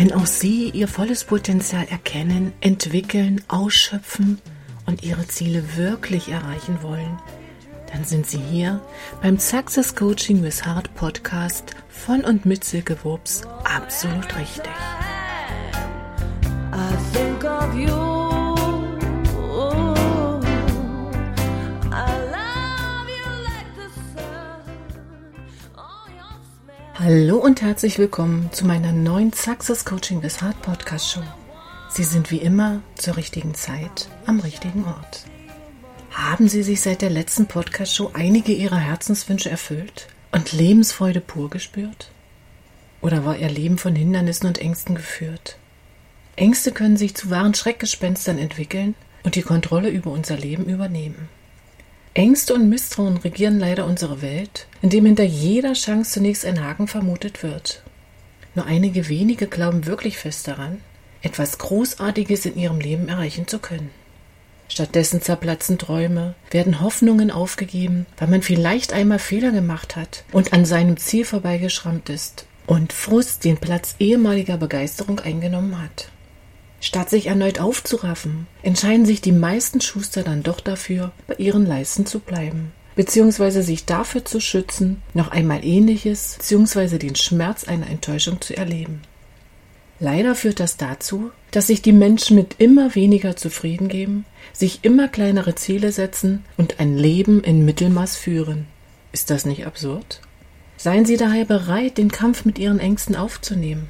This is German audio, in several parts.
Wenn auch Sie Ihr volles Potenzial erkennen, entwickeln, ausschöpfen und Ihre Ziele wirklich erreichen wollen, dann sind Sie hier beim Success Coaching with Heart Podcast von und mit Silke Wurps absolut richtig. I think of you. Hallo und herzlich willkommen zu meiner neuen Success Coaching with Heart Podcast Show. Sie sind wie immer zur richtigen Zeit am richtigen Ort. Haben Sie sich seit der letzten Podcast Show einige Ihrer Herzenswünsche erfüllt und Lebensfreude pur gespürt? Oder war Ihr Leben von Hindernissen und Ängsten geführt? Ängste können sich zu wahren Schreckgespenstern entwickeln und die Kontrolle über unser Leben übernehmen. Ängste und Misstrauen regieren leider unsere Welt, indem hinter jeder Chance zunächst ein Haken vermutet wird. Nur einige wenige glauben wirklich fest daran, etwas Großartiges in ihrem Leben erreichen zu können. Stattdessen zerplatzen Träume, werden Hoffnungen aufgegeben, weil man vielleicht einmal Fehler gemacht hat und an seinem Ziel vorbeigeschrammt ist und Frust den Platz ehemaliger Begeisterung eingenommen hat. Statt sich erneut aufzuraffen, entscheiden sich die meisten Schuster dann doch dafür, bei ihren Leisten zu bleiben, beziehungsweise sich dafür zu schützen, noch einmal Ähnliches, beziehungsweise den Schmerz einer Enttäuschung zu erleben. Leider führt das dazu, dass sich die Menschen mit immer weniger zufrieden geben, sich immer kleinere Ziele setzen und ein Leben in Mittelmaß führen. Ist das nicht absurd? Seien Sie daher bereit, den Kampf mit Ihren Ängsten aufzunehmen.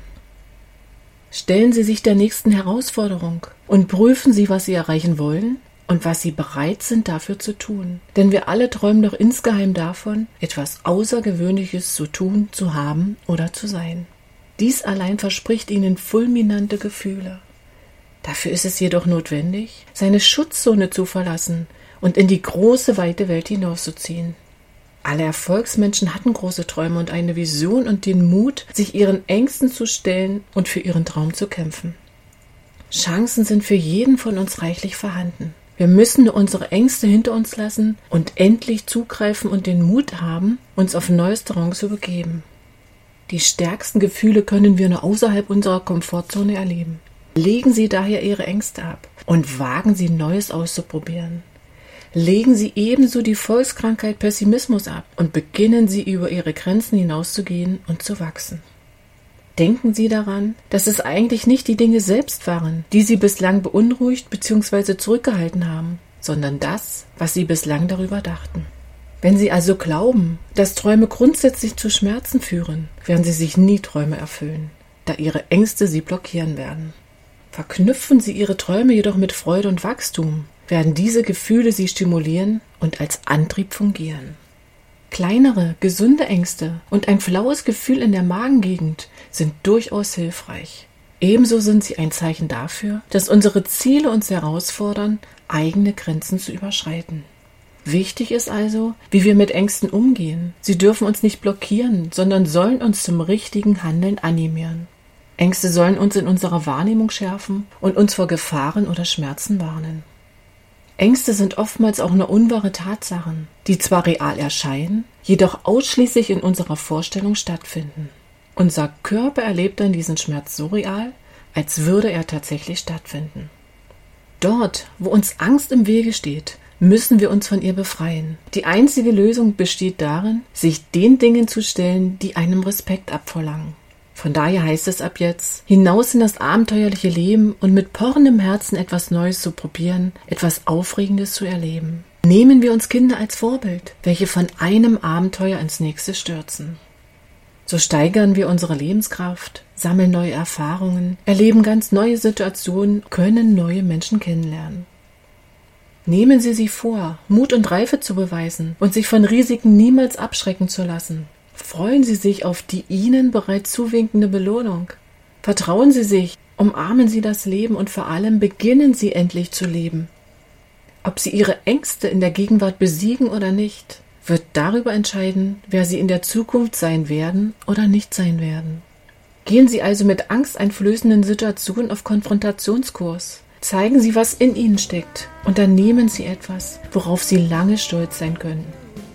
Stellen Sie sich der nächsten Herausforderung und prüfen Sie, was Sie erreichen wollen und was Sie bereit sind dafür zu tun. Denn wir alle träumen doch insgeheim davon, etwas Außergewöhnliches zu tun, zu haben oder zu sein. Dies allein verspricht Ihnen fulminante Gefühle. Dafür ist es jedoch notwendig, seine Schutzzone zu verlassen und in die große, weite Welt hinauszuziehen. Alle Erfolgsmenschen hatten große Träume und eine Vision und den Mut, sich ihren Ängsten zu stellen und für ihren Traum zu kämpfen. Chancen sind für jeden von uns reichlich vorhanden. Wir müssen nur unsere Ängste hinter uns lassen und endlich zugreifen und den Mut haben, uns auf neues Terrain zu begeben. Die stärksten Gefühle können wir nur außerhalb unserer Komfortzone erleben. Legen Sie daher Ihre Ängste ab und wagen Sie Neues auszuprobieren. Legen Sie ebenso die Volkskrankheit Pessimismus ab und beginnen Sie über Ihre Grenzen hinauszugehen und zu wachsen. Denken Sie daran, dass es eigentlich nicht die Dinge selbst waren, die Sie bislang beunruhigt bzw. zurückgehalten haben, sondern das, was Sie bislang darüber dachten. Wenn Sie also glauben, dass Träume grundsätzlich zu Schmerzen führen, werden Sie sich nie Träume erfüllen, da Ihre Ängste Sie blockieren werden. Verknüpfen Sie Ihre Träume jedoch mit Freude und Wachstum, werden diese Gefühle Sie stimulieren und als Antrieb fungieren. Kleinere, gesunde Ängste und ein flaues Gefühl in der Magengegend sind durchaus hilfreich. Ebenso sind sie ein Zeichen dafür, dass unsere Ziele uns herausfordern, eigene Grenzen zu überschreiten. Wichtig ist also, wie wir mit Ängsten umgehen. Sie dürfen uns nicht blockieren, sondern sollen uns zum richtigen Handeln animieren. Ängste sollen uns in unserer Wahrnehmung schärfen und uns vor Gefahren oder Schmerzen warnen. Ängste sind oftmals auch nur unwahre Tatsachen, die zwar real erscheinen, jedoch ausschließlich in unserer Vorstellung stattfinden. Unser Körper erlebt dann diesen Schmerz so real, als würde er tatsächlich stattfinden. Dort, wo uns Angst im Wege steht, müssen wir uns von ihr befreien. Die einzige Lösung besteht darin, sich den Dingen zu stellen, die einem Respekt abverlangen. Von daher heißt es ab jetzt, hinaus in das abenteuerliche Leben und mit pocherndem Herzen etwas Neues zu probieren, etwas Aufregendes zu erleben. Nehmen wir uns Kinder als Vorbild, welche von einem Abenteuer ins nächste stürzen. So steigern wir unsere Lebenskraft, sammeln neue Erfahrungen, erleben ganz neue Situationen, können neue Menschen kennenlernen. Nehmen Sie sich vor, Mut und Reife zu beweisen und sich von Risiken niemals abschrecken zu lassen. Freuen Sie sich auf die Ihnen bereits zuwinkende Belohnung. Vertrauen Sie sich, umarmen Sie das Leben und vor allem beginnen Sie endlich zu leben. Ob Sie Ihre Ängste in der Gegenwart besiegen oder nicht, wird darüber entscheiden, wer Sie in der Zukunft sein werden oder nicht sein werden. Gehen Sie also mit angsteinflößenden Situationen auf Konfrontationskurs. Zeigen Sie, was in Ihnen steckt, und dann nehmen Sie etwas, worauf Sie lange stolz sein können.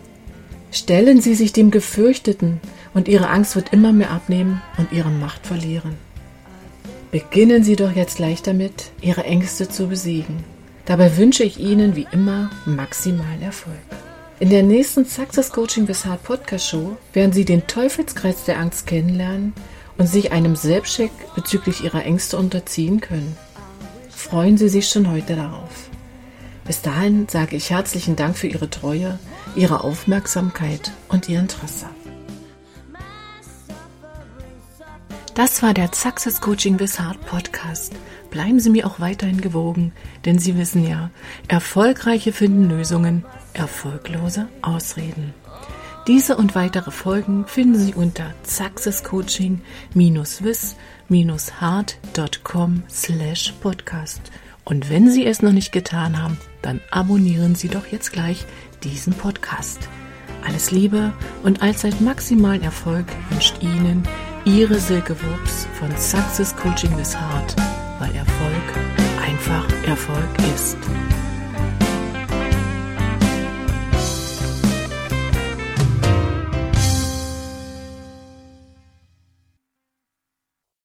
Stellen Sie sich dem Gefürchteten und Ihre Angst wird immer mehr abnehmen und ihre Macht verlieren. Beginnen Sie doch jetzt gleich damit, Ihre Ängste zu besiegen. Dabei wünsche ich Ihnen wie immer maximalen Erfolg. In der nächsten Success Coaching with Heart Podcast Show werden Sie den Teufelskreis der Angst kennenlernen und sich einem Selbstcheck bezüglich Ihrer Ängste unterziehen können. Freuen Sie sich schon heute darauf. Bis dahin sage ich herzlichen Dank für Ihre Treue, Ihre Aufmerksamkeit und Ihr Interesse. Das war der Success Coaching with Heart Podcast. Bleiben Sie mir auch weiterhin gewogen, denn Sie wissen ja, Erfolgreiche finden Lösungen, Erfolglose Ausreden. Diese und weitere Folgen finden Sie unter successcoaching-with-heart.com/podcast. Und wenn Sie es noch nicht getan haben, dann abonnieren Sie doch jetzt gleich diesen Podcast. Alles Liebe und allzeit maximalen Erfolg wünscht Ihnen Ihre Silke Wurps von Success Coaching with Heart, weil Erfolg einfach Erfolg ist.